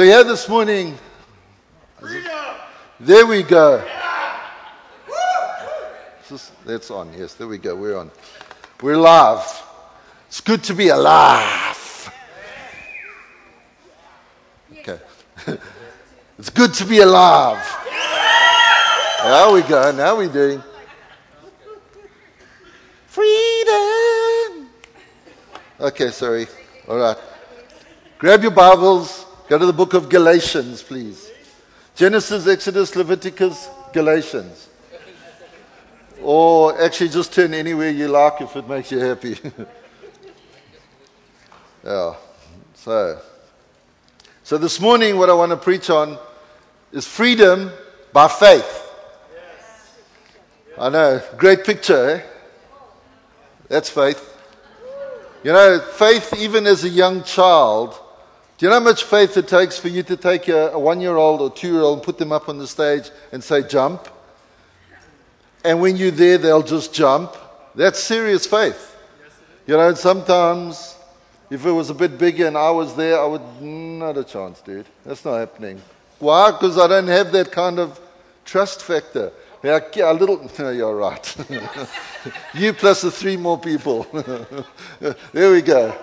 So here this morning, there we go. That's on, yes, there we go, we're on. We're live. It's good to be alive. Okay. It's good to be alive. There we go, now we're doing freedom. Okay, sorry. All right. Grab your Bibles. Go to the book of Galatians, please. Genesis, Exodus, Leviticus, Galatians. Or actually just turn anywhere you like if it makes you happy. Yeah. So this morning what I want to preach on is freedom by faith. I know, great picture, eh? That's faith. You know, faith even as a young child. Do you know how much faith it takes for you to take a 1-year-old or 2-year-old and put them up on the stage and say, jump? And when you're there, they'll just jump. That's serious faith. You know, sometimes if it was a bit bigger and I was there, I would, not a chance, dude. That's not happening. Why? Because I don't have that kind of trust factor. Yeah, a little, no, you're right. You plus the 3 more people. There we go.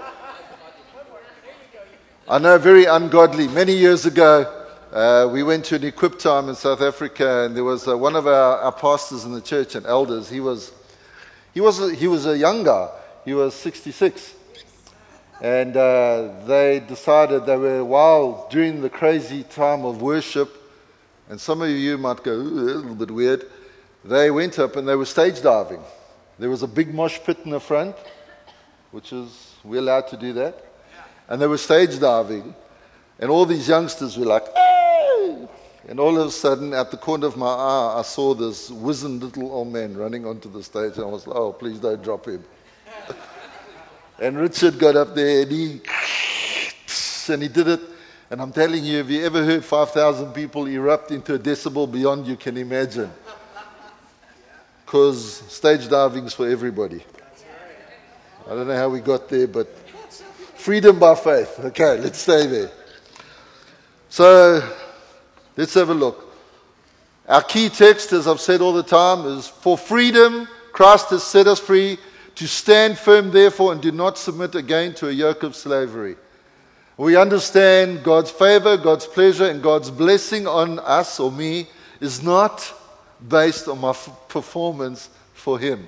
I know, very ungodly. Many years ago, we went to an equip time in South Africa, and there was one of our pastors in the church and elders. He was a young guy. He was 66, and they decided while during the crazy time of worship, and some of you might go, ooh, a little bit weird. They went up and they were stage diving. There was a big mosh pit in the front, which is we're allowed to do that. And they were stage diving, and all these youngsters were like, hey! And all of a sudden, at the corner of my eye, I saw this wizened little old man running onto the stage, and I was like, oh, please don't drop him. And Richard got up there, and he did it. And I'm telling you, have you ever heard 5,000 people erupt into a decibel beyond you can imagine? Because stage diving is for everybody. I don't know how we got there, but freedom by faith. Okay, let's stay there. So, let's have a look. Our key text, as I've said all the time, is for freedom, Christ has set us free. To stand firm, therefore, and do not submit again to a yoke of slavery. We understand God's favor, God's pleasure, and God's blessing on us or me is not based on my performance for Him.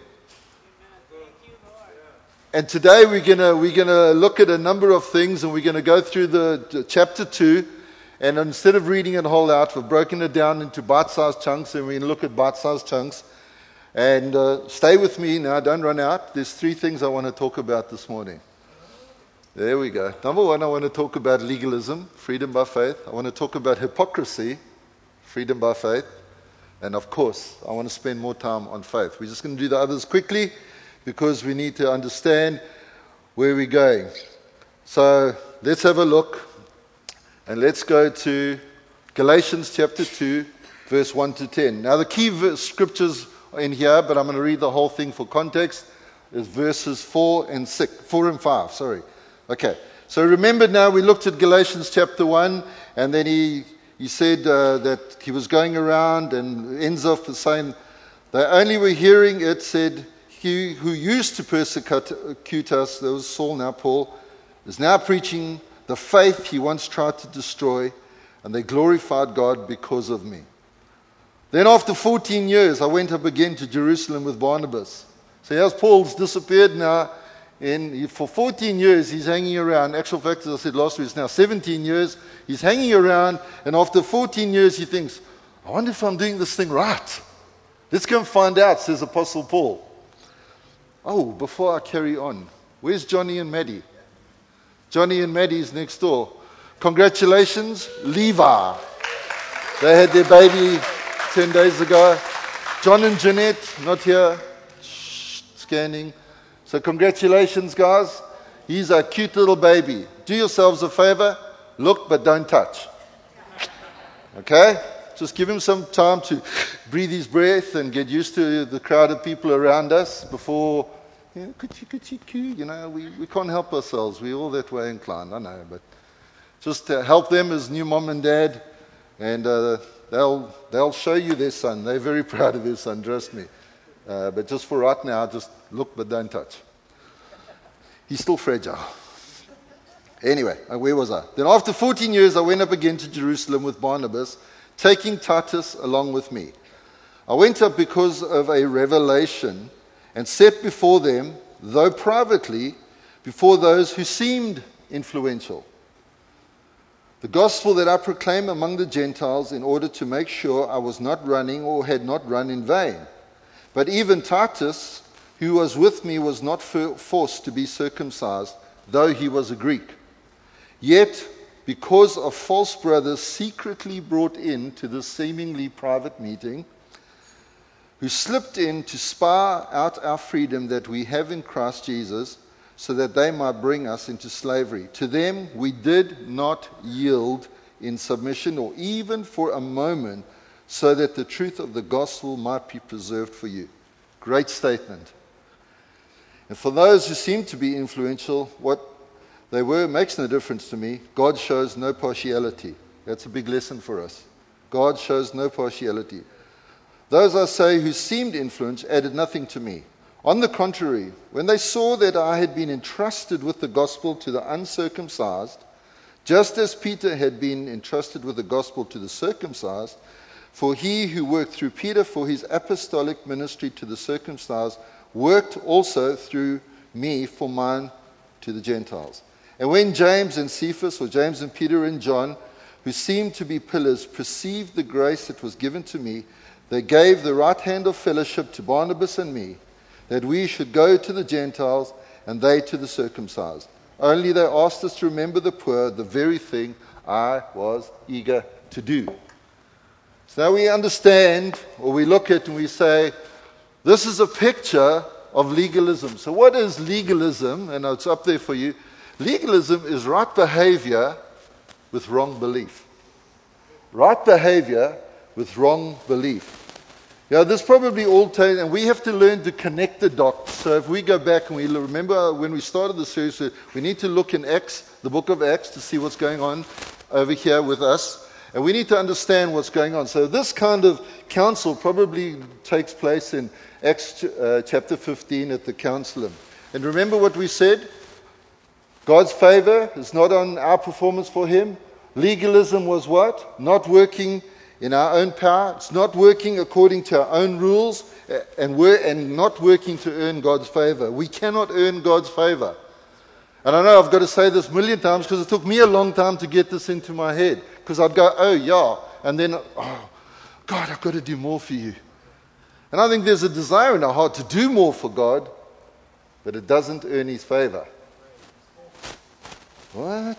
And today we're gonna look at a number of things, and we're gonna go through the chapter 2. And instead of reading it whole out, we've broken it down into bite-sized chunks, and we're gonna look at bite-sized chunks. And stay with me now, don't run out. There's 3 things I want to talk about this morning. There we go. Number 1, I want to talk about legalism, freedom by faith. I want to talk about hypocrisy, freedom by faith. And of course, I want to spend more time on faith. We're just going to do the others quickly because we need to understand where we're going. So let's have a look. And let's go to Galatians chapter 2, verse 1 to 10. Now the key scriptures are in here, but I'm going to read the whole thing for context. Is verses 4 and 5, sorry. Okay, so remember now we looked at Galatians chapter 1, and then he said that he was going around and ends off with saying, they only were hearing it, said, he who used to persecute us, that was Saul, now Paul, is now preaching the faith he once tried to destroy, and they glorified God because of me. Then after 14 years, I went up again to Jerusalem with Barnabas. So here's Paul's disappeared now. For 14 years, he's hanging around. Actual fact, as I said last week, it's now 17 years. He's hanging around, and after 14 years, he thinks, I wonder if I'm doing this thing right. Let's go and find out, says Apostle Paul. Oh, before I carry on, where's Johnny and Maddie? Johnny and Maddie's next door. Congratulations, Levi. They had their baby 10 days ago. John and Jeanette, not here. Scanning. So congratulations, guys. He's a cute little baby. Do yourselves a favor. Look, but don't touch. Okay? Just give him some time to breathe his breath and get used to the crowd of people around us before, we can't help ourselves. We're all that way inclined, I know. But Just to help them as new mom and dad, and they'll show you their son. They're very proud of their son, trust me. But just for right now, just look but don't touch. He's still fragile. Anyway, where was I? Then after 14 years, I went up again to Jerusalem with Barnabas, taking Titus along with me. I went up because of a revelation and set before them, though privately, before those who seemed influential, the gospel that I proclaim among the Gentiles, in order to make sure I was not running or had not run in vain. But even Titus, who was with me, was not forced to be circumcised, though he was a Greek. Yet, because of false brothers secretly brought in to this seemingly private meeting, who slipped in to spy out our freedom that we have in Christ Jesus, so that they might bring us into slavery. To them we did not yield in submission, or even for a moment, so that the truth of the gospel might be preserved for you. Great statement. And for those who seem to be influential, what they were makes no difference to me. God shows no partiality. That's a big lesson for us. God shows no partiality. Those, I say, who seemed influential added nothing to me. On the contrary, when they saw that I had been entrusted with the gospel to the uncircumcised, just as Peter had been entrusted with the gospel to the circumcised, for he who worked through Peter for his apostolic ministry to the circumcised worked also through me for mine to the Gentiles. And when James and Cephas, or James and Peter and John, who seemed to be pillars, perceived the grace that was given to me, they gave the right hand of fellowship to Barnabas and me, that we should go to the Gentiles and they to the circumcised. Only they asked us to remember the poor, the very thing I was eager to do. So now we understand, or we look at and we say, this is a picture of legalism. So what is legalism? And it's up there for you. Legalism is right behavior with wrong belief. Right behavior with wrong belief. Yeah, this probably all takes, and we have to learn to connect the dots. So if we go back and we remember when we started the series, we need to look in Acts, the book of Acts, to see what's going on over here with us. And we need to understand what's going on. So this kind of council probably takes place in Acts chapter 15 at the council. And remember what we said? God's favor is not on our performance for him. Legalism was what? Not working in our own power. It's not working according to our own rules and not working to earn God's favor. We cannot earn God's favor. And I know I've got to say this a million times because it took me a long time to get this into my head. Because I'd go, oh yeah, and then, oh, God, I've got to do more for you. And I think there's a desire in our heart to do more for God, but it doesn't earn his favor. What?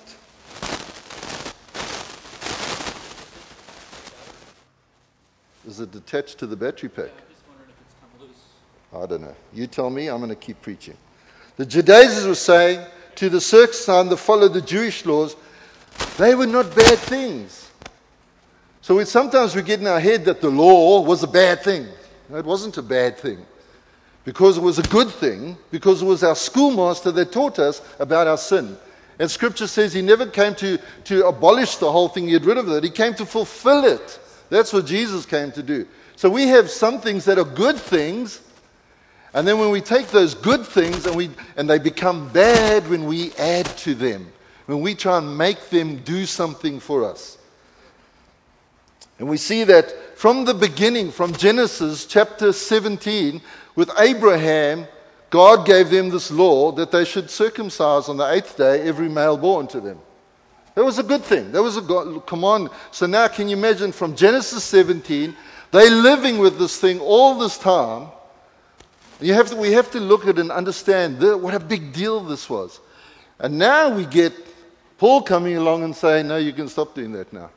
Is it attached to the battery pack? I'm just wondering if it's come loose. I don't know. You tell me, I'm going to keep preaching. The Judaizers were saying to the circumcision that followed the Jewish laws, they were not bad things. So sometimes we get in our head that the law was a bad thing. No, it wasn't a bad thing. Because it was a good thing, because it was our schoolmaster that taught us about our sin. And Scripture says he never came to abolish the whole thing, get rid of it. He came to fulfill it. That's what Jesus came to do. So we have some things that are good things, and then when we take those good things and they become bad when we add to them, when we try and make them do something for us. And we see that from the beginning, from Genesis chapter 17, with Abraham, God gave them this law that they should circumcise on the 8th day every male born to them. That was a good thing. That was a command. So now can you imagine from Genesis 17, they're living with this thing all this time. We have to look at it and understand what a big deal this was. And now we get Paul coming along and saying, no, you can stop doing that now.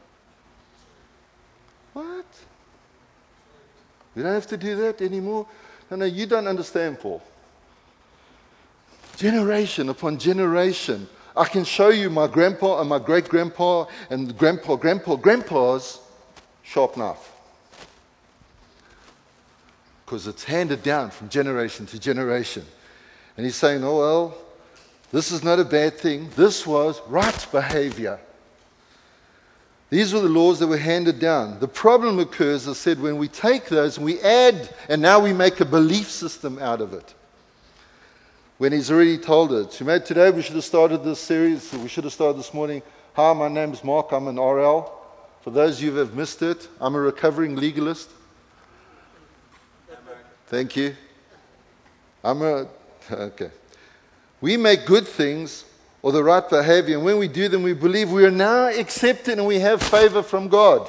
What? We don't have to do that anymore? No, you don't understand, Paul. Generation upon generation. I can show you my grandpa and my great-grandpa and grandpa's sharp knife. Because it's handed down from generation to generation. And he's saying, oh, well, this is not a bad thing. This was right behavior. These were the laws that were handed down. The problem occurs, as I said, when we take those and we add, and now we make a belief system out of it. When he's already told it. Today we should have started this series, we should have started this morning. Hi, my name's Mark, I'm an RL. For those of you who have missed it, I'm a recovering legalist. Thank you. Okay. We make good things or the right behavior, and when we do them, we believe we are now accepted and we have favor from God.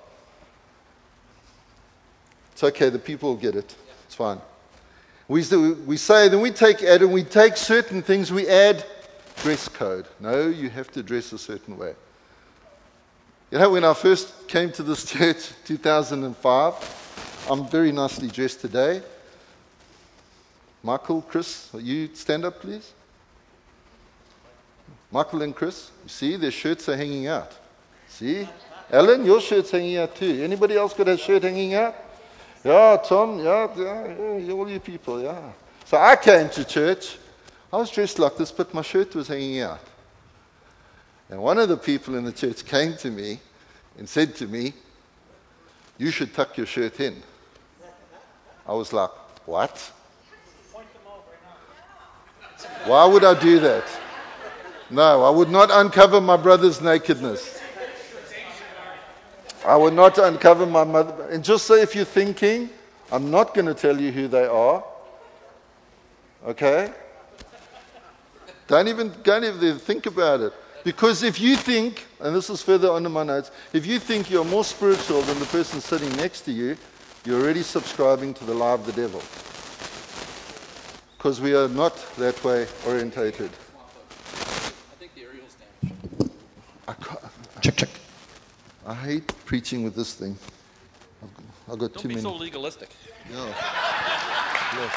It's okay, the people will get it. It's fine. We say, then we take Adam, we take certain things, we add dress code. No, you have to dress a certain way. You know, when I first came to this church, 2005, I'm very nicely dressed today. Michael, Chris, you stand up, please. Michael and Chris, you see, their shirts are hanging out. See? Alan, your shirt's hanging out too. Anybody else got a shirt hanging out? Yeah, Tom, yeah, all you people, yeah. So I came to church. I was dressed like this, but my shirt was hanging out. And one of the people in the church came to me and said to me, "You should tuck your shirt in." I was like, "What? Why would I do that?" No, I would not uncover my brother's nakedness. I would not uncover my mother. And just so if you're thinking, I'm not going to tell you who they are. Okay? Don't even think about it. Because if you think, and this is further on in my notes, if you think you're more spiritual than the person sitting next to you, you're already subscribing to the lie of the devil. Because we are not that way orientated. I think the aerial's damaged. Check. I hate preaching with this thing. I've got too many. Don't be so legalistic. Yeah. Yes.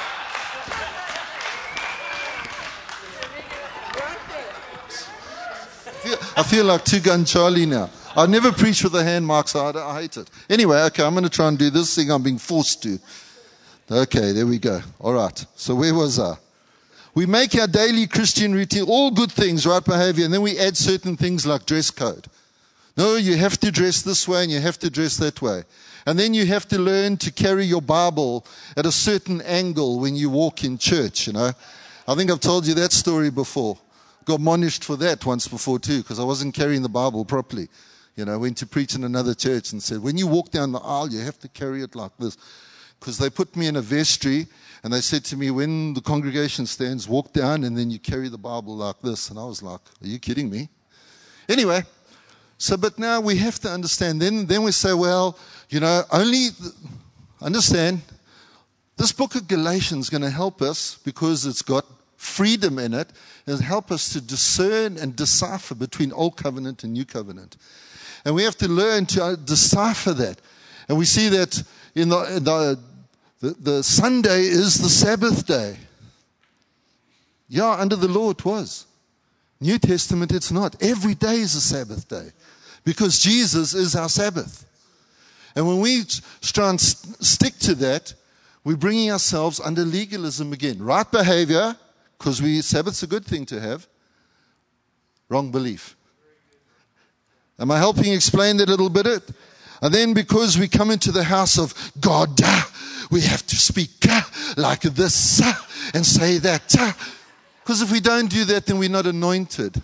I feel like Two-Gun Charlie now. I never preach with a hand mark, so I hate it. Anyway, okay, I'm going to try and do this thing I'm being forced to. Okay, there we go. All right. So where was I? We make our daily Christian routine, all good things, right behavior, and then we add certain things like dress code. No, you have to dress this way and you have to dress that way. And then you have to learn to carry your Bible at a certain angle when you walk in church, you know. I think I've told you that story before. Got admonished for that once before too, because I wasn't carrying the Bible properly. You know, I went to preach in another church and said, when you walk down the aisle, you have to carry it like this. Because they put me in a vestry and they said to me, when the congregation stands, walk down and then you carry the Bible like this. And I was like, are you kidding me? Anyway, but now we have to understand. Then we say, well, you know, understand, this book of Galatians is going to help us because it's got freedom in it. It'll help us to discern and decipher between Old Covenant and New Covenant. And we have to learn to decipher that. And we see that in the Sunday is the Sabbath day. Yeah, under the law it was. New Testament it's not. Every day is a Sabbath day. Because Jesus is our Sabbath. And when we try and stick to that, we're bringing ourselves under legalism again. Right behavior, because Sabbath's a good thing to have. Wrong belief. Am I helping explain that a little bit? And then because we come into the house of God, we have to speak like this and say that. Because if we don't do that, then we're not anointed.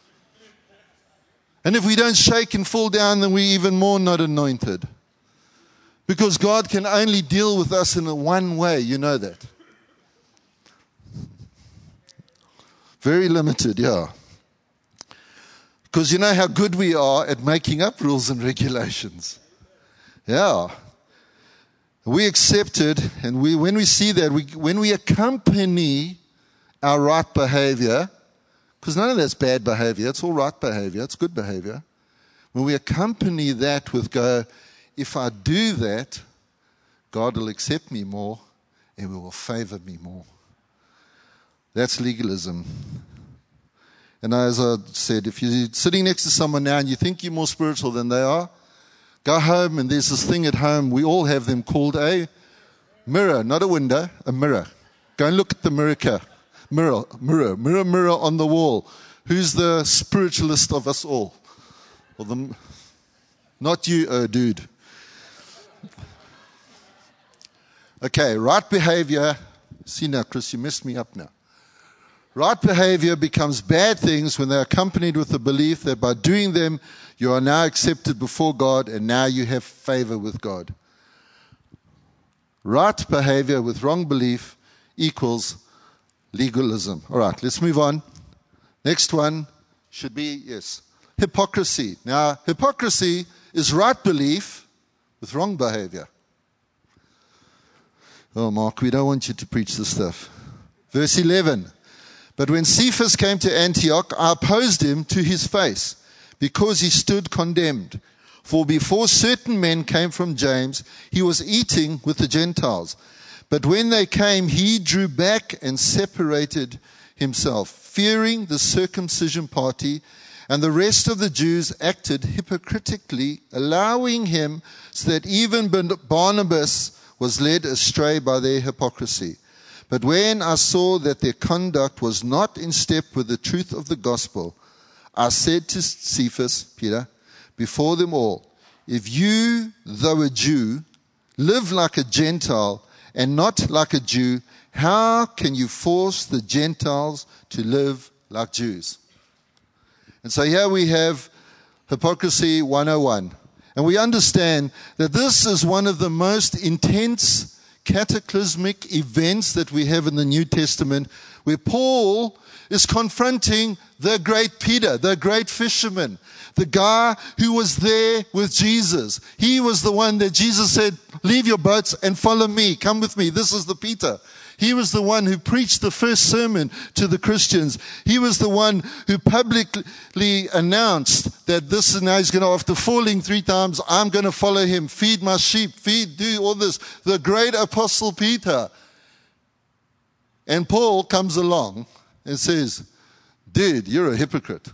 And if we don't shake and fall down, then we're even more not anointed. Because God can only deal with us in one way, you know that. Very limited, yeah. Because you know how good we are at making up rules and regulations. Yeah. We accept it, and when we see that, when we accompany our right behavior, because none of that's bad behavior, it's all right behavior, it's good behavior. When we accompany that with if I do that, God will accept me more and will favor me more. That's legalism. And as I said, if you're sitting next to someone now and you think you're more spiritual than they are, go home and there's this thing at home, we all have them called a mirror, not a window, a mirror. Go and look at the mirror. Mirror on the wall. Who's the spiritualist of us all? Not you, dude. Okay, right behavior. See now, Chris, you messed me up now. Right behavior becomes bad things when they're accompanied with the belief that by doing them, you are now accepted before God and now you have favor with God. Right behavior with wrong belief equals legalism. All right, let's move on. Next one should be, yes, hypocrisy. Now, hypocrisy is right belief with wrong behavior. Oh, Mark, we don't want you to preach this stuff. Verse 11. But when Cephas came to Antioch, I opposed him to his face, because he stood condemned. For before certain men came from James, he was eating with the Gentiles. But when they came, he drew back and separated himself, fearing the circumcision party, and the rest of the Jews acted hypocritically, allowing him, so that even Barnabas was led astray by their hypocrisy. But when I saw that their conduct was not in step with the truth of the gospel, I said to Cephas, Peter, before them all, if you, though a Jew, live like a Gentile and not like a Jew, how can you force the Gentiles to live like Jews? And so here we have hypocrisy 101. And we understand that this is one of the most intense cataclysmic events that we have in the New Testament, where Paul is confronting the great Peter, the great fisherman, the guy who was there with Jesus. He was the one that Jesus said, leave your boats and follow me. Come with me. This is the Peter. He was the one who preached the first sermon to the Christians. He was the one who publicly announced that this is now he's going to, after falling 3 times, I'm going to follow him, feed my sheep, do all this. The great apostle Peter. And Paul comes along and says, dude, you're a hypocrite.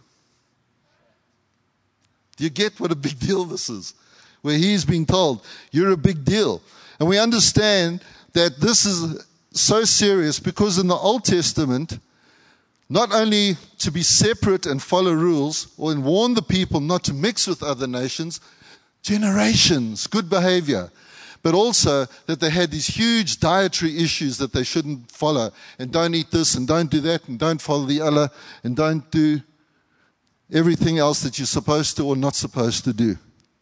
Do you get what a big deal this is? Where he's being told, you're a big deal. And we understand that this is so serious because in the Old Testament, not only to be separate and follow rules or and warn the people not to mix with other nations, generations, good behavior, but also that they had these huge dietary issues that they shouldn't follow, and don't eat this and don't do that and don't follow the other and don't do everything else that you're supposed to or not supposed to do.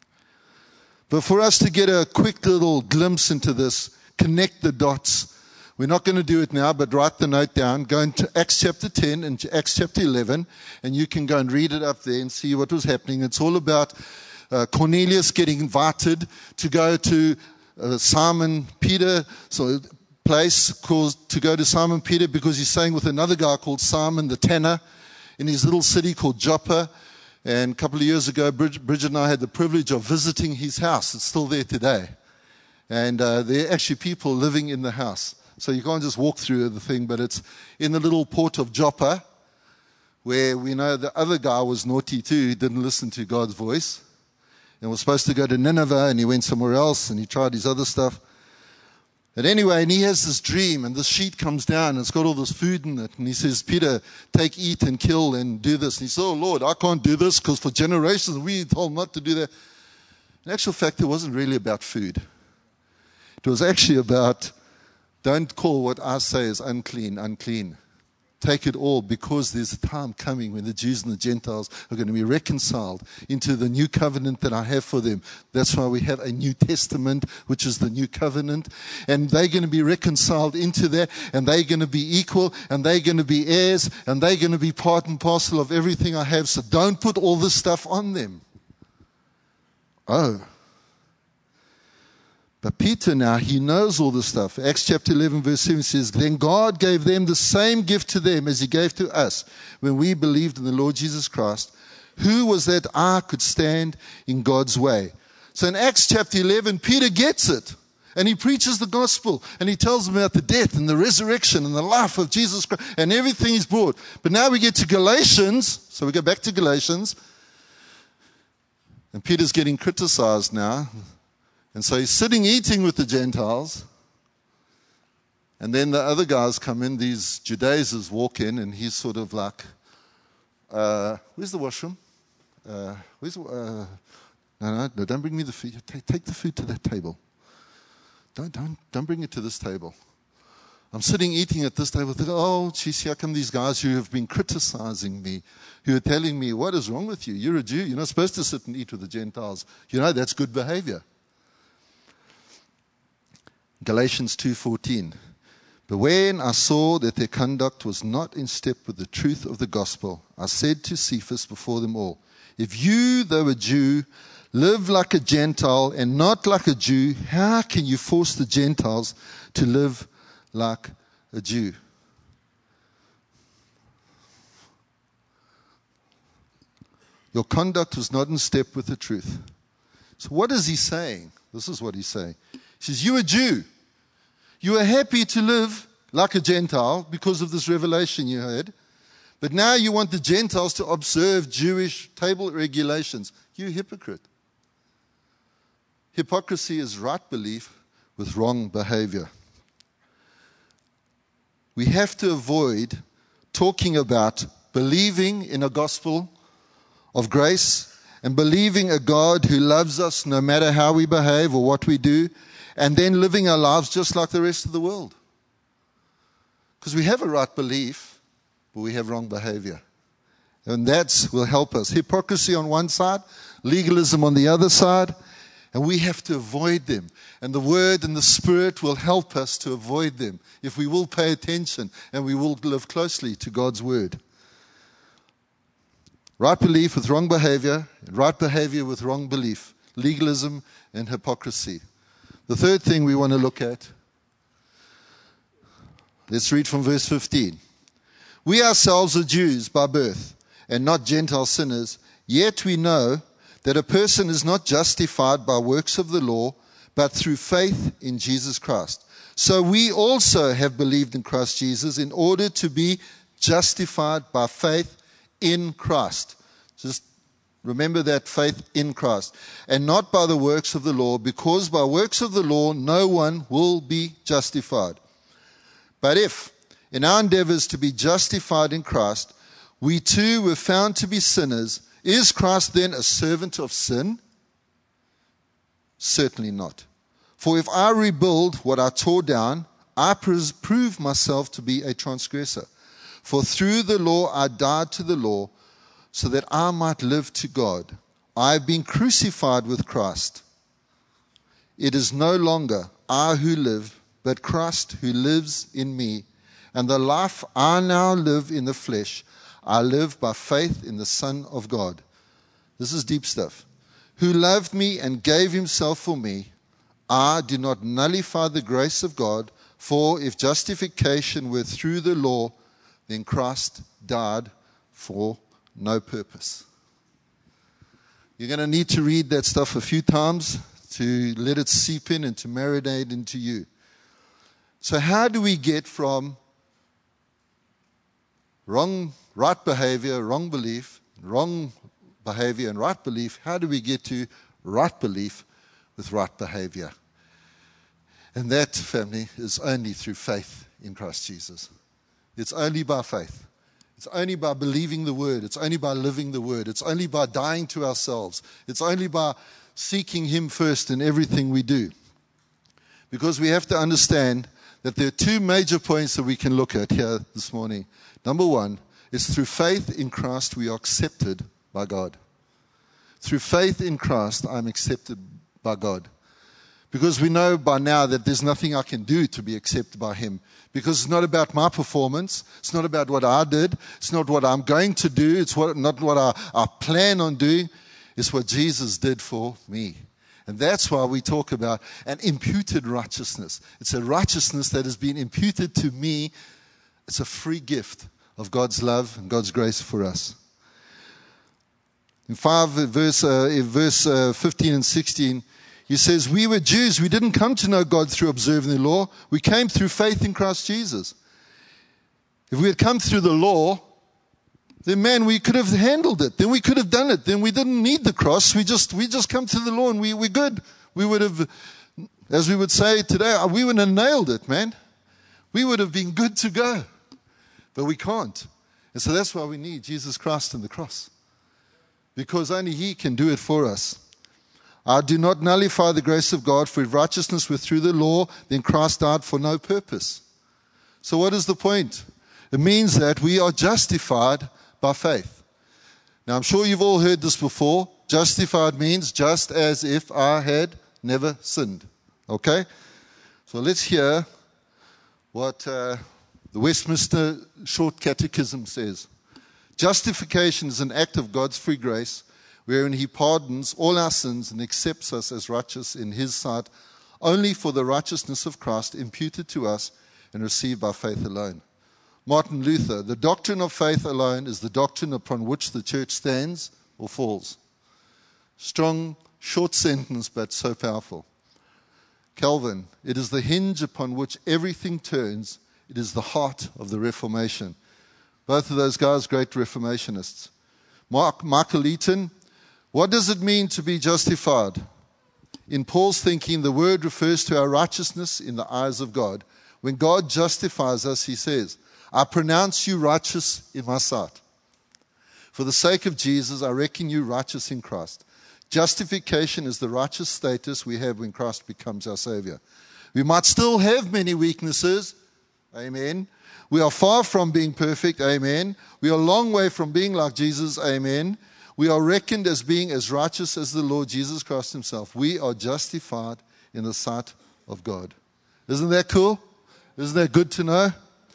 But for us to get a quick little glimpse into this, connect the dots. We're not going to do it now, but write the note down. Go into Acts chapter 10 and Acts chapter 11, and you can go and read it up there and see what was happening. It's all about Cornelius getting invited to go to Simon Peter, so place called to go to Simon Peter because he's staying with another guy called Simon the tanner in his little city called Joppa. And a couple of years ago, Bridget and I had the privilege of visiting his house. It's still there today. And there are actually people living in the house. So you can't just walk through the thing, but it's in the little port of Joppa, where we know the other guy was naughty too. He didn't listen to God's voice and was supposed to go to Nineveh, and he went somewhere else, and he tried his other stuff. But anyway, and he has this dream, and this sheet comes down, and it's got all this food in it. And he says, Peter, take, eat, and kill, and do this. And he says, oh, Lord, I can't do this, because for generations we told not to do that. In actual fact, it wasn't really about food. It was actually about, don't call what I say is unclean, unclean. Take it all, because there's a time coming when the Jews and the Gentiles are going to be reconciled into the new covenant that I have for them. That's why we have a New Testament, which is the new covenant. And they're going to be reconciled into that, and they're going to be equal, and they're going to be heirs, and they're going to be part and parcel of everything I have. So don't put all this stuff on them. Oh. But Peter now, he knows all this stuff. Acts chapter 11 verse 7 says, then God gave them the same gift to them as he gave to us when we believed in the Lord Jesus Christ. Who was that I could stand in God's way? So in Acts chapter 11, Peter gets it. And he preaches the gospel. And he tells them about the death and the resurrection and the life of Jesus Christ and everything he's brought. But now we get to Galatians. So we go back to Galatians. And Peter's getting criticized now. And so he's sitting eating with the Gentiles. And then the other guys come in, these Judaizers walk in, and he's sort of like, where's the washroom? No, don't bring me the food. Take the food to that table. Don't bring it to this table. I'm sitting eating at this table thinking, oh, geez, here come these guys who have been criticizing me, who are telling me, what is wrong with you? You're a Jew. You're not supposed to sit and eat with the Gentiles. You know, that's good behavior. Galatians 2:14. But when I saw that their conduct was not in step with the truth of the gospel, I said to Cephas before them all, if you, though a Jew, live like a Gentile and not like a Jew, how can you force the Gentiles to live like a Jew? Your conduct was not in step with the truth. So what is he saying? This is what he's saying. He says, you're a Jew. You are happy to live like a Gentile because of this revelation you heard. But now you want the Gentiles to observe Jewish table regulations. You hypocrite. Hypocrisy is right belief with wrong behavior. We have to avoid talking about believing in a gospel of grace and believing a God who loves us no matter how we behave or what we do, and then living our lives just like the rest of the world. Because we have a right belief, but we have wrong behavior. And that will help us. Hypocrisy on one side, legalism on the other side, and we have to avoid them. And the Word and the Spirit will help us to avoid them if we will pay attention and we will live closely to God's Word. Right belief with wrong behavior, and right behavior with wrong belief, legalism and hypocrisy. The third thing we want to look at, let's read from verse 15. We ourselves are Jews by birth and not Gentile sinners, yet we know that a person is not justified by works of the law, but through faith in Jesus Christ. So we also have believed in Christ Jesus in order to be justified by faith in Christ. Just remember that, faith in Christ. And not by the works of the law, because by works of the law no one will be justified. But if, in our endeavors to be justified in Christ, we too were found to be sinners, is Christ then a servant of sin? Certainly not. For if I rebuild what I tore down, I prove myself to be a transgressor. For through the law I died to the law, so that I might live to God. I have been crucified with Christ. It is no longer I who live, but Christ who lives in me. And the life I now live in the flesh, I live by faith in the Son of God. This is deep stuff. Who loved me and gave himself for me. I do not nullify the grace of God, for if justification were through the law, then Christ died for no purpose. You're going to need to read that stuff a few times to let it seep in and to marinate into you. So how do we get from right behavior, wrong belief, wrong behavior and right belief, how do we get to right belief with right behavior? And that, family, is only through faith in Christ Jesus. It's only by faith. It's only by believing the Word. It's only by living the Word. It's only by dying to ourselves. It's only by seeking Him first in everything we do. Because we have to understand that there are two major points that we can look at here this morning. Number one is through faith in Christ we are accepted by God. Through faith in Christ I'm accepted by God. Because we know by now that there's nothing I can do to be accepted by Him. Because it's not about my performance. It's not about what I did. It's not what I'm going to do. It's not what I plan on doing. It's what Jesus did for me. And that's why we talk about an imputed righteousness. It's a righteousness that has been imputed to me. It's a free gift of God's love and God's grace for us. In verse 15 and 16, he says, we were Jews. We didn't come to know God through observing the law. We came through faith in Christ Jesus. If we had come through the law, then man, we could have handled it. Then we could have done it. Then we didn't need the cross. We just come to the law and we're good. We would have, as we would say today, we would have nailed it, man. We would have been good to go. But we can't. And so that's why we need Jesus Christ and the cross. Because only He can do it for us. I do not nullify the grace of God, for if righteousness were through the law, then Christ died for no purpose. So what is the point? It means that we are justified by faith. Now I'm sure you've all heard this before. Justified means just as if I had never sinned. Okay? So let's hear what the Westminster Short Catechism says. Justification is an act of God's free grace, wherein he pardons all our sins and accepts us as righteous in his sight, only for the righteousness of Christ imputed to us and received by faith alone. Martin Luther, the doctrine of faith alone is the doctrine upon which the church stands or falls. Strong, short sentence, but so powerful. Calvin, it is the hinge upon which everything turns. It is the heart of the Reformation. Both of those guys, great Reformationists. Michael Eaton, what does it mean to be justified? In Paul's thinking, the word refers to our righteousness in the eyes of God. When God justifies us, he says, I pronounce you righteous in my sight. For the sake of Jesus, I reckon you righteous in Christ. Justification is the righteous status we have when Christ becomes our Savior. We might still have many weaknesses. Amen. We are far from being perfect. Amen. We are a long way from being like Jesus. Amen. We are reckoned as being as righteous as the Lord Jesus Christ himself. We are justified in the sight of God. Isn't that cool? Isn't that good to know?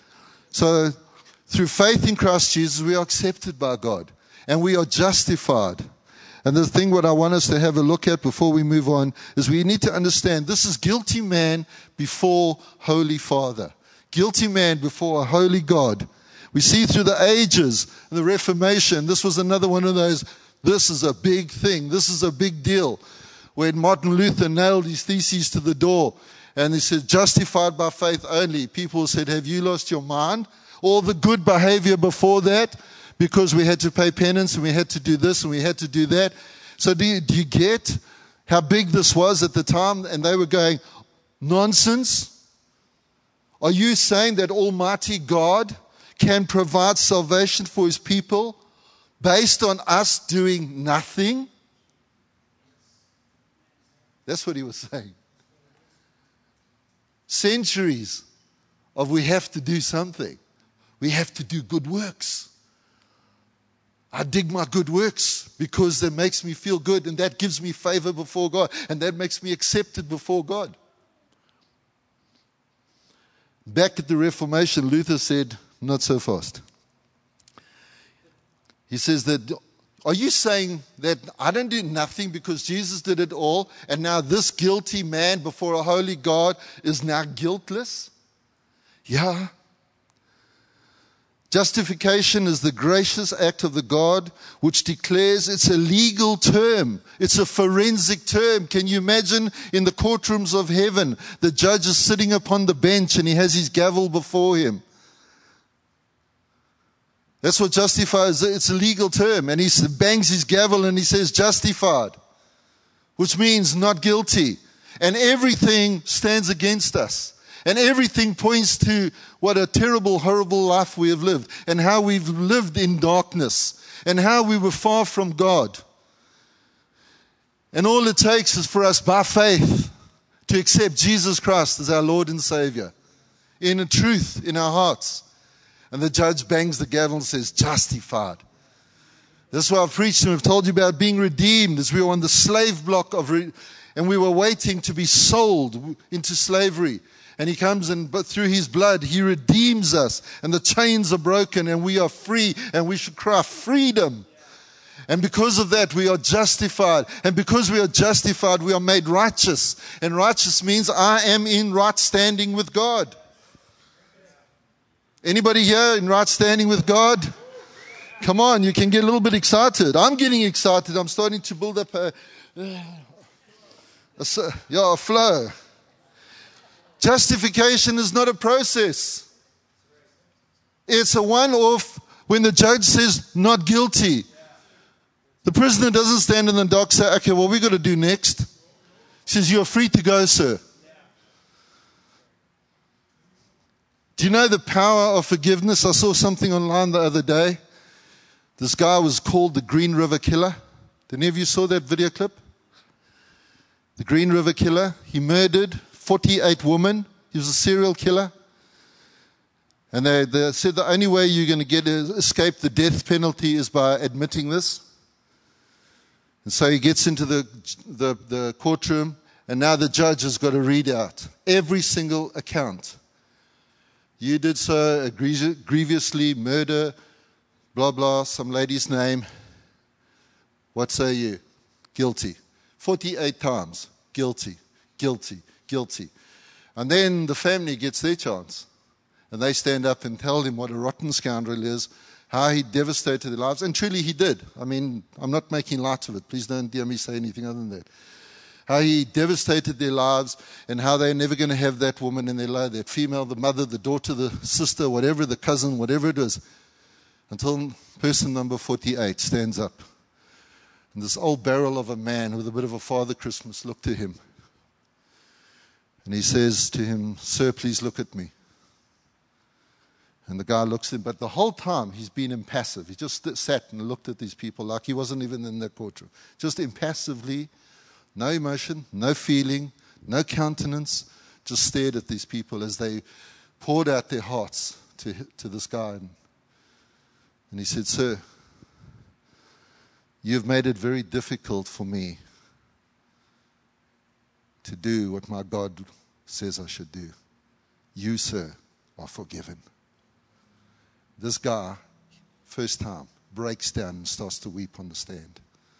So, through faith in Christ Jesus, we are accepted by God. And we are justified. And the thing what I want us to have a look at before we move on is we need to understand this is guilty man before Holy Father. Guilty man before a holy God. We see through the ages, the Reformation, this was another one of those, this is a big thing, this is a big deal. When Martin Luther nailed his theses to the door and he said, justified by faith only, people said, have you lost your mind? All the good behavior before that, because we had to pay penance and we had to do this and we had to do that. So do you get how big this was at the time? And they were going, nonsense. Are you saying that Almighty God can provide salvation for his people based on us doing nothing? That's what he was saying. Centuries of we have to do something. We have to do good works. I dig my good works because that makes me feel good and that gives me favor before God and that makes me accepted before God. Back at the Reformation, Luther said, not so fast. He says that, are you saying that I don't do nothing because Jesus did it all and now this guilty man before a holy God is now guiltless? Yeah. Justification is the gracious act of the God which declares it's a legal term. It's a forensic term. Can you imagine in the courtrooms of heaven, the judge is sitting upon the bench and he has his gavel before him. That's what justified is. It's a legal term. And he bangs his gavel and he says justified, which means not guilty. And everything stands against us. And everything points to what a terrible, horrible life we have lived and how we've lived in darkness and how we were far from God. And all it takes is for us by faith to accept Jesus Christ as our Lord and Savior in a truth in our hearts. And the judge bangs the gavel and says, justified. That's why I've preached and I've told you about being redeemed as we were on the slave block and we were waiting to be sold into slavery. And he comes but through his blood, he redeems us. And the chains are broken and we are free. And we should cry freedom. And because of that, we are justified. And because we are justified, we are made righteous. And righteous means I am in right standing with God. Anybody here in right standing with God? Come on, you can get a little bit excited. I'm getting excited. I'm starting to build up a flow. Justification is not a process. It's a one-off when the judge says not guilty. The prisoner doesn't stand in the dock and say, okay, what we got to do next? He says, you're free to go, sir. Do you know the power of forgiveness? I saw something online the other day. This guy was called the Green River Killer. Did any of you saw that video clip? The Green River Killer. He murdered 48 women. He was a serial killer. And they said the only way you're going to escape the death penalty is by admitting this. And so he gets into the courtroom, and now the judge has got to read out every single account. You did so grievously, murder, blah, blah, some lady's name. What say you? Guilty. 48 times. Guilty, guilty, guilty. And then the family gets their chance. And they stand up and tell him what a rotten scoundrel he is, how he devastated their lives. And truly he did. I mean, I'm not making light of it. Please don't hear me say anything other than that. How he devastated their lives and how they're never going to have that woman in their life, that female, the mother, the daughter, the sister, whatever, the cousin, whatever it is. Until person number 48 stands up. And this old barrel of a man with a bit of a Father Christmas looked to him. And he says to him, "Sir, please look at me." And the guy looks at him, but the whole time he's been impassive. He just sat and looked at these people like he wasn't even in the courtroom. Just impassively, no emotion, no feeling, no countenance, just stared at these people as they poured out their hearts to this guy. And he said, "Sir, you've made it very difficult for me to do what my God says I should do. You, sir, are forgiven." This guy, first time, breaks down and starts to weep on the stand.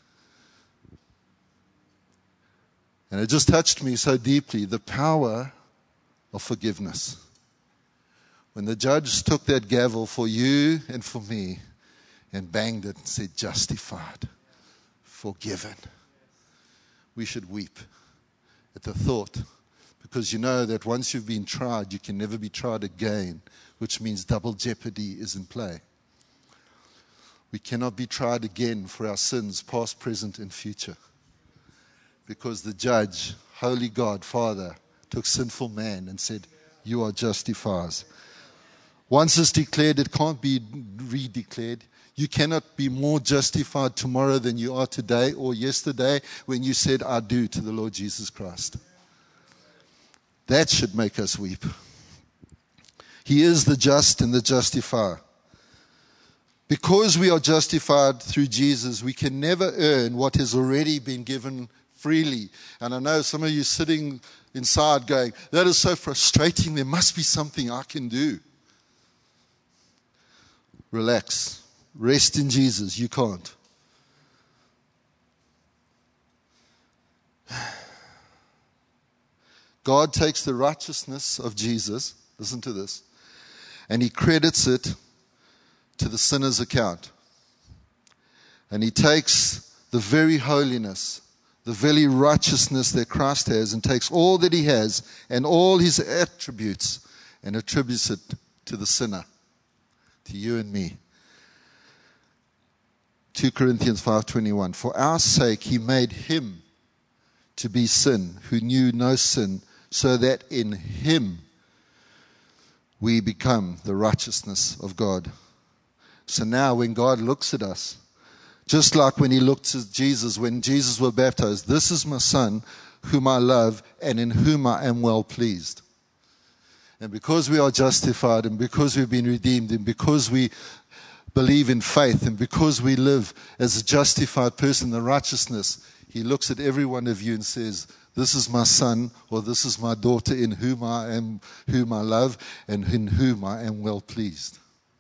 And it just touched me so deeply, the power of forgiveness. When the judge took that gavel for you and for me and banged it and said, "Justified, forgiven," we should weep at the thought, because you know that once you've been tried, you can never be tried again, which means double jeopardy is in play. We cannot be tried again for our sins, past, present, and future. Because the judge, holy God, Father, took sinful man and said, "You are justified." Once it's declared, it can't be redeclared. You cannot be more justified tomorrow than you are today or yesterday when you said, "I do" to the Lord Jesus Christ. That should make us weep. He is the just and the justifier. Because we are justified through Jesus, we can never earn what has already been given freely. And I know some of you sitting inside going, "That is so frustrating. There must be something I can do." Relax. Rest in Jesus. You can't. God takes the righteousness of Jesus, listen to this, and he credits it to the sinner's account. And he takes the very holiness, the very righteousness that Christ has, and takes all that he has and all his attributes and attributes it to the sinner, to you and me. 2 Corinthians 5:21, "For our sake he made him to be sin, who knew no sin, so that in him we become the righteousness of God." So now when God looks at us, just like when he looked at Jesus, when Jesus was baptized, "This is my son, whom I love, and in whom I am well pleased." And because we are justified, and because we've been redeemed, and because we believe in faith, and because we live as a justified person in righteousness, he looks at every one of you and says, "This is my son," or "This is my daughter, in whom I love, and in whom I am well pleased."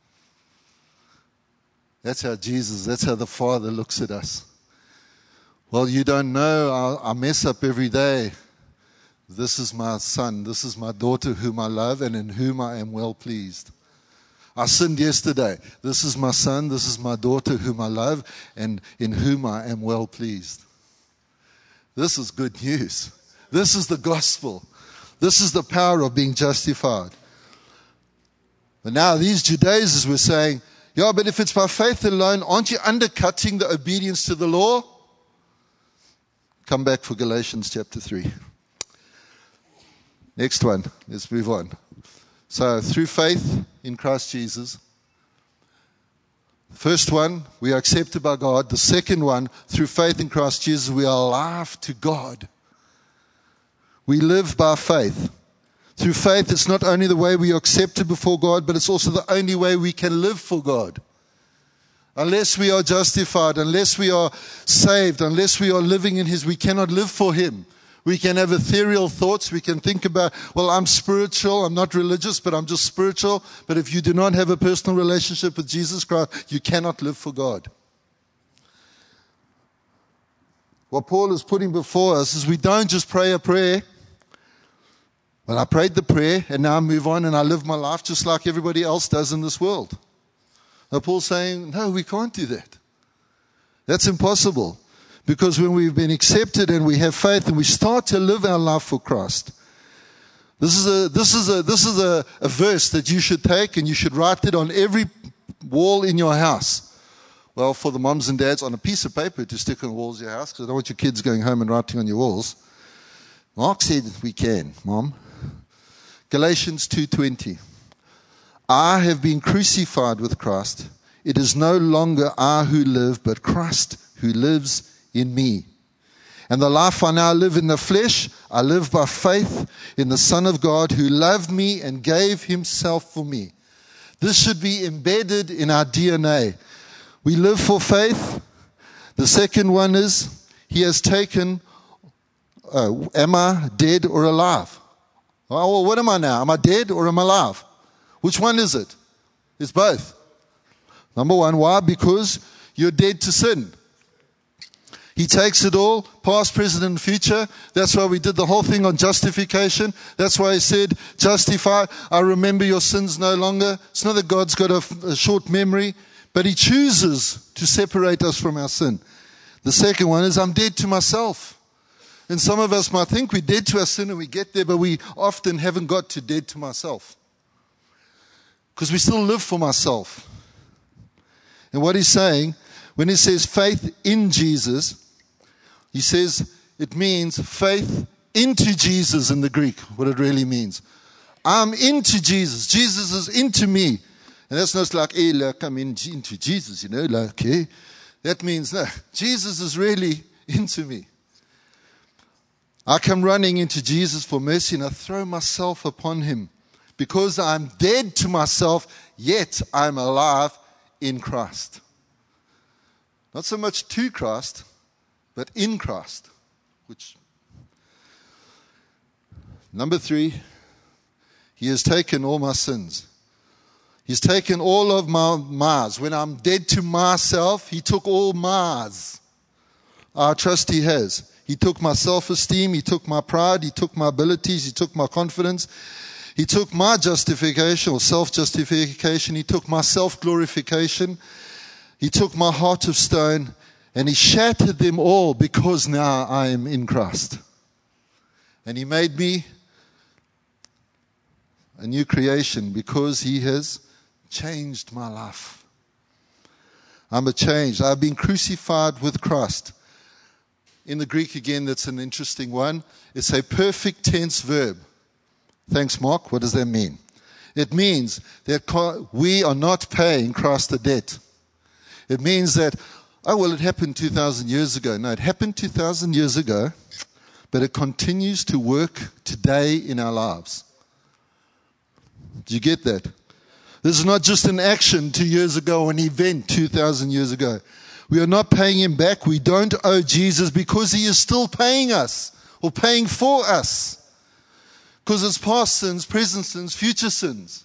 That's how the Father looks at us. Well, you don't know, I mess up every day. "This is my son, this is my daughter whom I love, and in whom I am well pleased." I sinned yesterday. "This is my son, this is my daughter whom I love, and in whom I am well pleased." This is good news. This is the gospel. This is the power of being justified. But now these Judaizers were saying, "Yeah, but if it's by faith alone, aren't you undercutting the obedience to the law?" Come back for Galatians chapter 3. Next one. Let's move on. So, through faith in Christ Jesus. First one, we are accepted by God. The second one, through faith in Christ Jesus, we are alive to God. We live by faith. Through faith, it's not only the way we are accepted before God, but it's also the only way we can live for God. Unless we are justified, unless we are saved, unless we are living in His, we cannot live for Him. We can have ethereal thoughts. We can think about, well, I'm spiritual. I'm not religious, but I'm just spiritual. But if you do not have a personal relationship with Jesus Christ, you cannot live for God. What Paul is putting before us is we don't just pray a prayer. Well, I prayed the prayer, and now I move on and I live my life just like everybody else does in this world. Now, Paul's saying, no, we can't do that. That's impossible. Because when we've been accepted and we have faith and we start to live our life for Christ, this is a verse that you should take and you should write it on every wall in your house. Well, for the moms and dads, on a piece of paper to stick on the walls of your house, because I don't want your kids going home and writing on your walls. Mark said we can, Mom. Galatians 2:20. I have been crucified with Christ. It is no longer I who live, but Christ who lives in me. And the life I now live in the flesh, I live by faith in the Son of God who loved me and gave Himself for me. This should be embedded in our DNA. We live for faith. The second one is, He has taken, am I dead or alive? Well, what am I now? Am I dead or am I alive? Which one is it? It's both. Number one, why? Because you're dead to sin. He takes it all, past, present, and future. That's why we did the whole thing on justification. That's why He said, justify, I remember your sins no longer. It's not that God's got a short memory, but He chooses to separate us from our sin. The second one is, I'm dead to myself. And some of us might think we're dead to our sin and we get there, but we often haven't got to dead to myself. Because we still live for myself. And what He's saying, when He says faith in Jesus, He says it means faith into Jesus in the Greek, what it really means. I'm into Jesus. Jesus is into me. And that's not like, hey, look, I'm into Jesus, like, hey. That means, no, Jesus is really into me. I come running into Jesus for mercy and I throw myself upon Him. Because I'm dead to myself, yet I'm alive in Christ. Not so much to Christ, but in Christ. Number 3, He has taken all my sins. He's taken all of my mars. When I'm dead to myself, He took all mars. I trust He has. He took my self-esteem, He took my pride, He took my abilities, He took my confidence. He took my justification or self-justification. He took my self-glorification. He took my heart of stone and He shattered them all because now I am in Christ. And He made me a new creation because He has changed my life. I'm a changed. I've been crucified with Christ. In the Greek again, that's an interesting one. It's a perfect tense verb. Thanks, Mark. What does that mean? It means that we are not paying Christ a debt. It means that, oh, well, it happened 2,000 years ago. No, it happened 2,000 years ago, but it continues to work today in our lives. Do you get that? This is not just an action 2 years ago, an event 2,000 years ago. We are not paying Him back. We don't owe Jesus because He is still paying us or paying for us. Because it's past sins, present sins, future sins.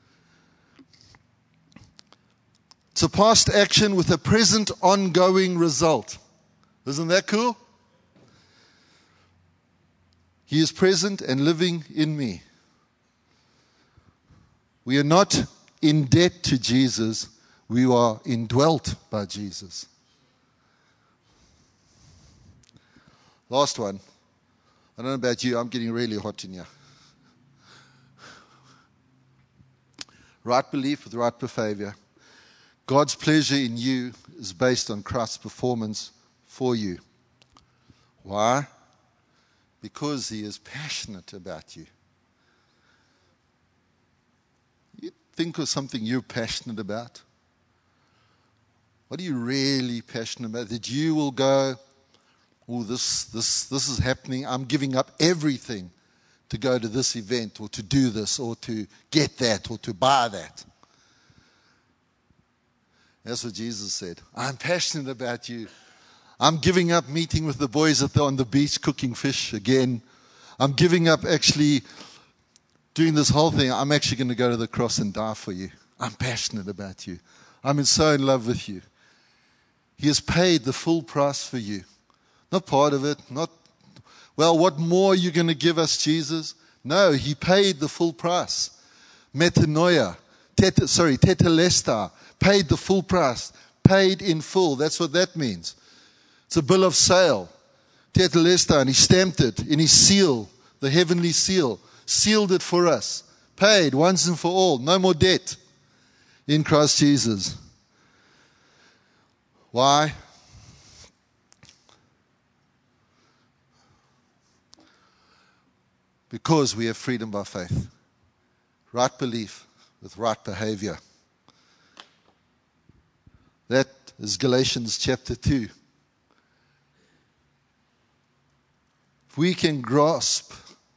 It's a past action with a present ongoing result. Isn't that cool? He is present and living in me. We are not in debt to Jesus. We are indwelt by Jesus. Last one. I don't know about you. I'm getting really hot in here. Right belief with right behavior. God's pleasure in you is based on Christ's performance for you. Why? Because He is passionate about you. You think of something you're passionate about. What are you really passionate about? That you will go oh, this is happening. I'm giving up everything to go to this event or to do this or to get that or to buy that. That's what Jesus said. I'm passionate about you. I'm giving up meeting with the boys on the beach cooking fish again. I'm giving up actually doing this whole thing. I'm actually going to go to the cross and die for you. I'm passionate about you. I'm so in love with you. He has paid the full price for you. Not part of it. Not, well, what more are you going to give us, Jesus? No, he paid the full price. Metanoia. Tetelestai. Paid the full price. Paid in full. That's what that means. It's a bill of sale. Tetelestai. And he stamped it in his seal. The heavenly seal. Sealed it for us. Paid once and for all. No more debt. In Christ Jesus. Why? Because we have freedom by faith. Right belief with right behavior. That is Galatians chapter 2. If we can grasp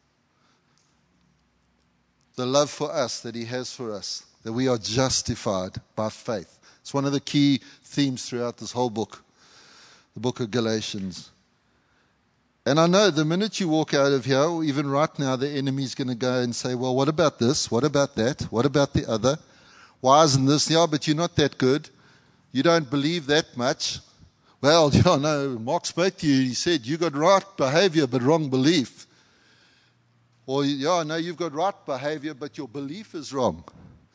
the love for us that he has for us, that we are justified by faith. It's one of the key themes throughout this whole book, the book of Galatians. And I know the minute you walk out of here, or even right now, the enemy's going to go and say, well, what about this? What about that? What about the other? Why isn't this? Yeah, but you're not that good. You don't believe that much. Well, yeah, no, Mark spoke to you. He said, you got right behavior, but wrong belief. Or, yeah, no, you've got right behavior, but your belief is wrong.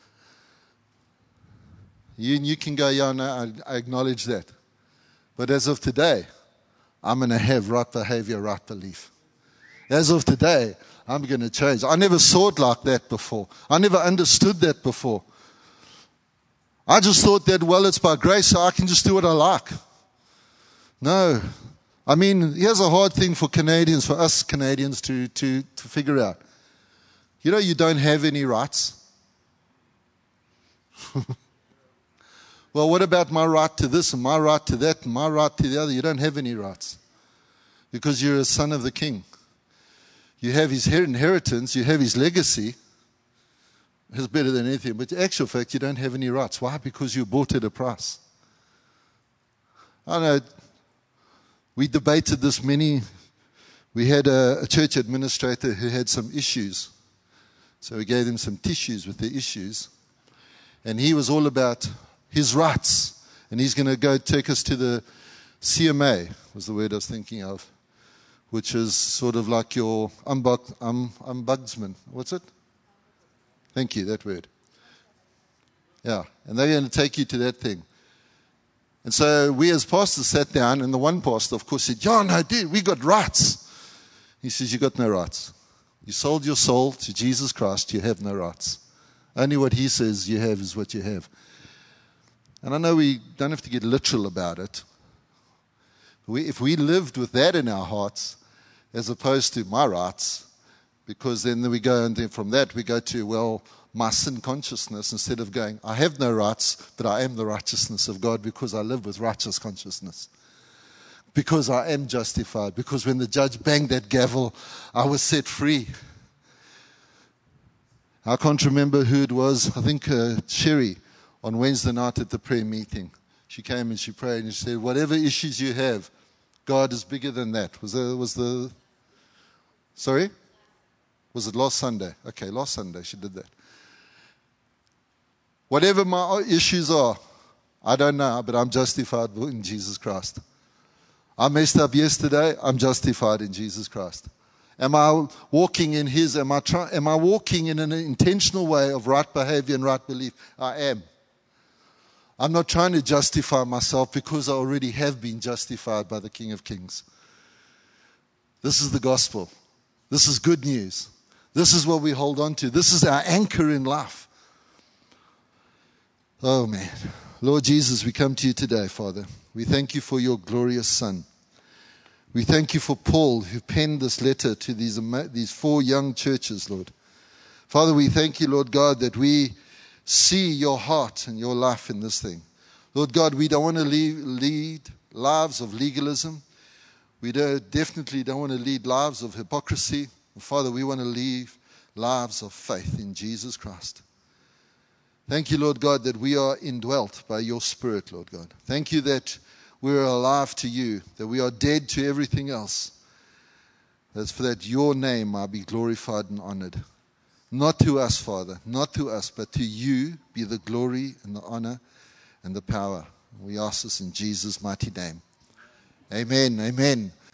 You can go, yeah, no, I acknowledge that. But as of today, I'm going to have right behavior, right belief. As of today, I'm going to change. I never saw it like that before. I never understood that before. I just thought that, well, it's by grace, so I can just do what I like. No. I mean, here's a hard thing for Canadians, for us Canadians to figure out. You know, you don't have any rights. Well, what about my right to this and my right to that and my right to the other? You don't have any rights because you're a son of the king. You have his inheritance, you have his legacy. It's better than anything. But in actual fact, you don't have any rights. Why? Because you bought at a price. I know we debated this we had a church administrator who had some issues. So we gave him some tissues with the issues. And he was all about his rights. And he's going to go take us to the CMA, was the word I was thinking of, which is sort of like your ombudsman. What's it? Thank you, that word. Yeah, and they're going to take you to that thing. And so we as pastors sat down, and the one pastor, of course, said, yeah, no, dude, we got rights. He says, you got no rights. You sold your soul to Jesus Christ, you have no rights. Only what he says you have is what you have. And I know we don't have to get literal about it. If we lived with that in our hearts, as opposed to my rights, because then we go, and then from that we go to, well, my sin consciousness, instead of going, I have no rights, but I am the righteousness of God because I live with righteous consciousness. Because I am justified. Because when the judge banged that gavel, I was set free. I can't remember who it was. I think Sherry on Wednesday night at the prayer meeting. She came and she prayed and she said, whatever issues you have, God is bigger than that. Sorry? Was it last Sunday? Okay, last Sunday she did that. Whatever my issues are, I don't know, but I'm justified in Jesus Christ. I messed up yesterday, I'm justified in Jesus Christ. Am I walking in am I walking in an intentional way of right behavior and right belief? I am. I'm not trying to justify myself because I already have been justified by the King of Kings. This is the gospel. This is good news. This is what we hold on to. This is our anchor in life. Oh man. Lord Jesus, we come to you today, Father. We thank you for your glorious Son. We thank you for Paul, who penned this letter to these 4 young churches, Lord. Father, we thank you, Lord God, that we see your heart and your life in this thing. Lord God, we don't want to lead lives of legalism. We definitely don't want to lead lives of hypocrisy. Father, we want to live lives of faith in Jesus Christ. Thank you, Lord God, that we are indwelt by your Spirit, Lord God. Thank you that we are alive to you, that we are dead to everything else. That's for that your name might be glorified and honored. Not to us, Father, not to us, but to you be the glory and the honor and the power. We ask this in Jesus' mighty name. Amen, amen.